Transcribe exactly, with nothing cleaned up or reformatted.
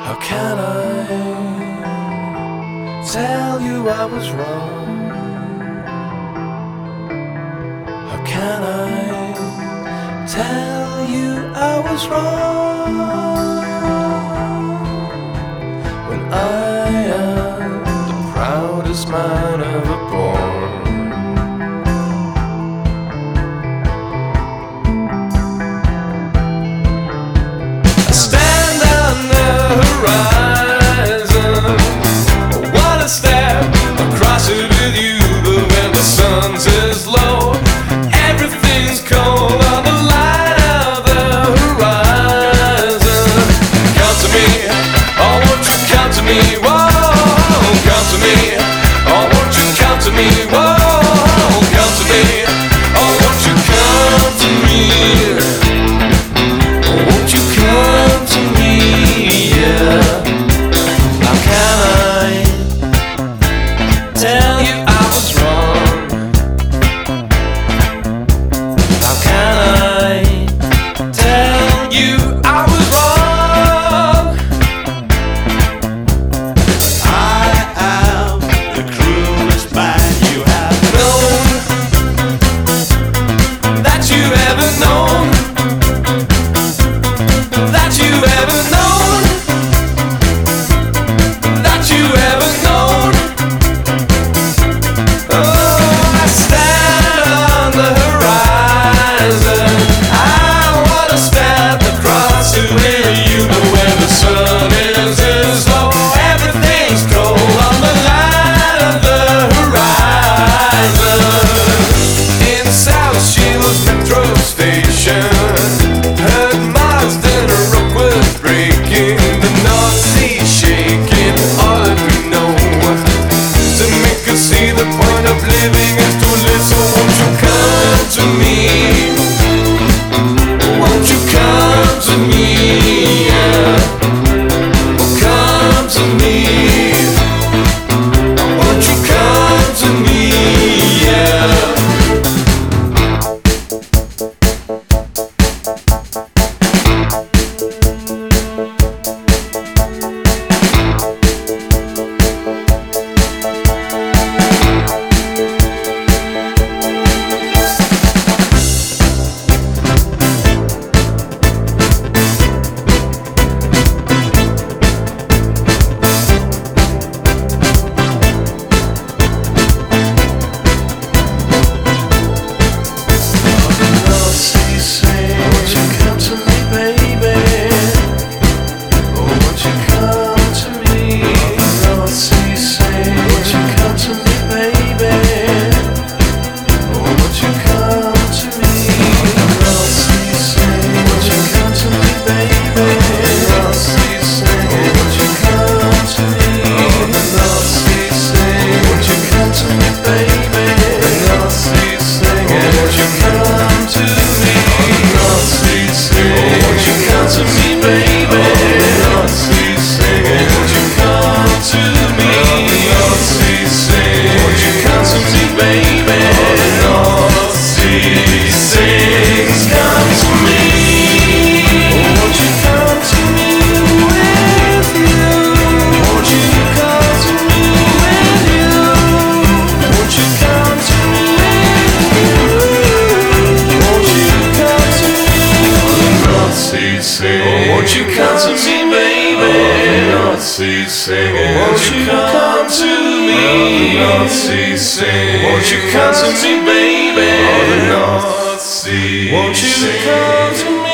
How can I tell you I was wrong? How can I tell you I was wrong when I am the proudest man ever born? I stand on the horizon, I wanna step across it with you, but when the sun says low, everything's cold on the line of the horizon. Come to me, oh won't you come to me, whoa, come to me, oh won't you come to me, whoa, come to me, oh won't you come to me, oh won't you come to me, yeah. How can I tell you I was wrong? How can I tell you I was wrong? I am the cruelest man you have Known that you ever known, that you ever known, that you ever known. Oh, I stand on the horizon, I wanna step across it with you, but when the sun is as low, everything's cold on the line of the horizon. In South Shields metro station, heard Marsden rock was breaking, the North Sea shaking. All that we know to make us see the point of living is to live. So won't you come to me? Won't you come to me? Yeah. Come to me. Won't you come to me? Yeah. Won't you come to me, baby? North Sea singing. Won't you come to me? North Sea singing. Won't you come to me, baby? Oh, the North Sea. Won't you come to me?